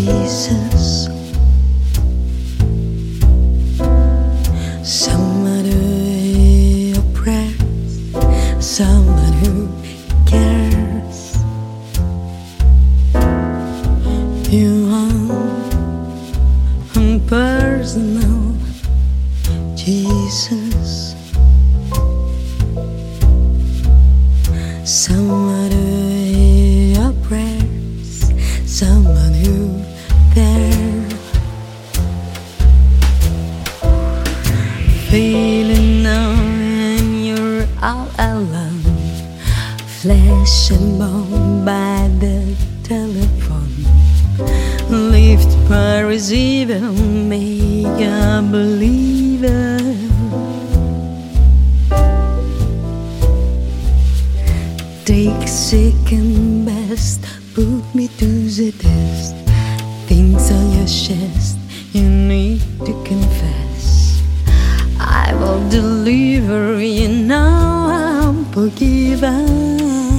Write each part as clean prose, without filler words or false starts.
Jesus. Someone who oppresses, someone who cares. You are personal, Jesus. Someone who oppresses, someone who there. Feeling now when you're all alone, flesh and bone by the telephone, lift by receiving, make a believer. Take second best, put me to the test. Things on your chest, you need to confess. I will deliver you, now I'm forgiven.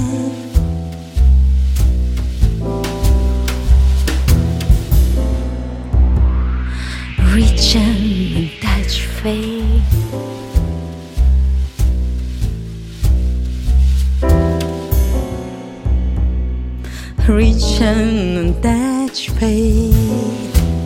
Reach and touch faith. Reach and touch faith.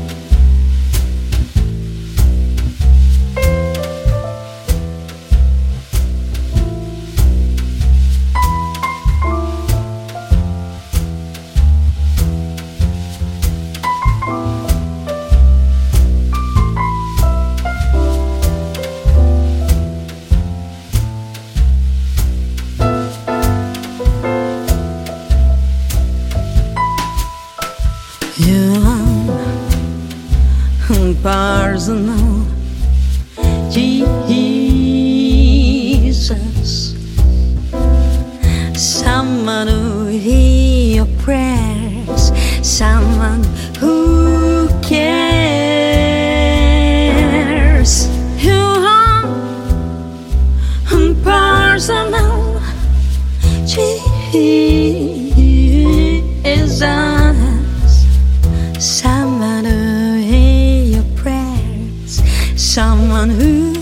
You are personal, Jesus. Someone who hears your prayers, someone who cares. You are personal, Jesus. Someone who hears your prayers, someone who